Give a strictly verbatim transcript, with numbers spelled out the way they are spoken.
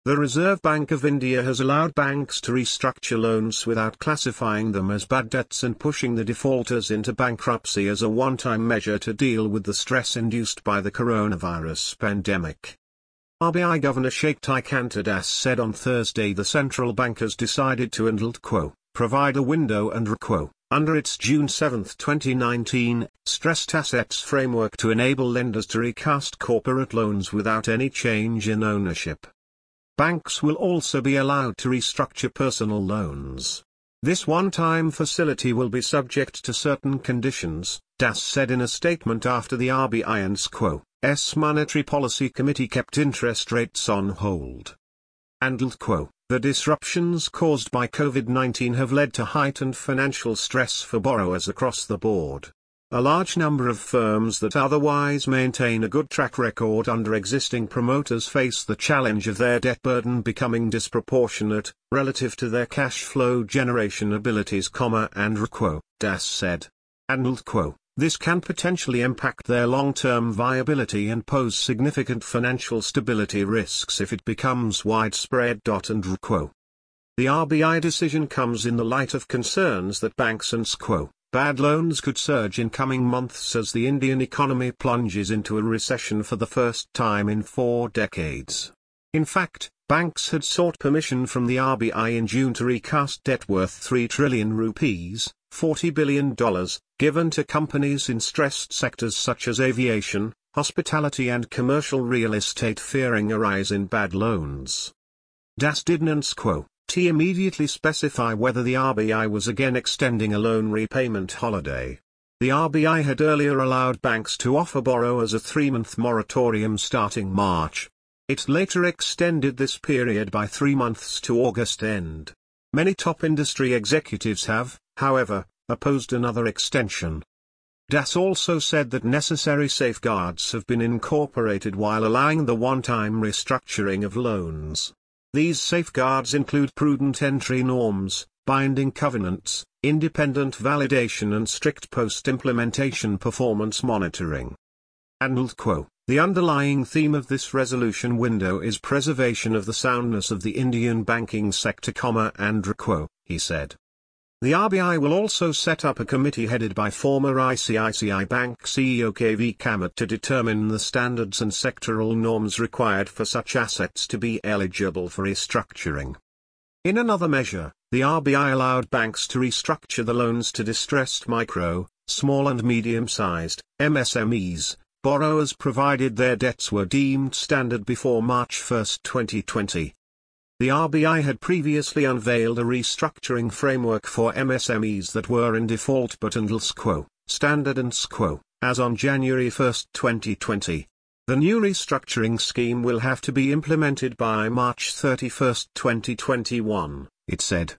The Reserve Bank of India has allowed banks to restructure loans without classifying them as bad debts and pushing the defaulters into bankruptcy as a one-time measure to deal with the stress induced by the coronavirus pandemic. R B I Governor Shaktikanta Das said on Thursday the central bank has decided to and quo, provide a window and quo, under its June seventh twenty nineteen, stressed assets framework to enable lenders to recast corporate loans without any change in ownership. Banks will also be allowed to restructure personal loans. This one-time facility will be subject to certain conditions, Das said in a statement after the R B I and quo's Monetary Policy Committee kept interest rates on hold. And quote, the disruptions caused by COVID nineteen have led to heightened financial stress for borrowers across the board. A large number of firms that otherwise maintain a good track record under existing promoters face the challenge of their debt burden becoming disproportionate, relative to their cash flow generation abilities, and quo, Das said. And quo, this can potentially impact their long-term viability and pose significant financial stability risks if it becomes widespread. And quo. The R B I decision comes in the light of concerns that banks and quo. Bad loans could surge in coming months as the Indian economy plunges into a recession for the first time in four decades. In fact, banks had sought permission from the R B I in June to recast debt worth three trillion rupees, forty billion dollars, given to companies in stressed sectors such as aviation, hospitality and commercial real estate, fearing a rise in bad loans. Das didn't quo. T immediately specify whether the R B I was again extending a loan repayment holiday. The R B I had earlier allowed banks to offer borrowers a three-month moratorium starting March. It later extended this period by three months to August end. Many top industry executives have, however, opposed another extension. Das also said that necessary safeguards have been incorporated while allowing the one-time restructuring of loans. These safeguards include prudent entry norms, binding covenants, independent validation and strict post-implementation performance monitoring. And quote, the underlying theme of this resolution window is preservation of the soundness of the Indian banking sector, and quote, he said. The R B I will also set up a committee headed by former I C I C I Bank C E O K V Kamath to determine the standards and sectoral norms required for such assets to be eligible for restructuring. In another measure, the R B I allowed banks to restructure the loans to distressed micro, small and medium-sized, M S M Es, borrowers provided their debts were deemed standard before March first twenty twenty. The R B I had previously unveiled a restructuring framework for M S M Es that were in default but and quo, standard and quo, as on January first twenty twenty. The new restructuring scheme will have to be implemented by March thirty-first twenty twenty-one, it said.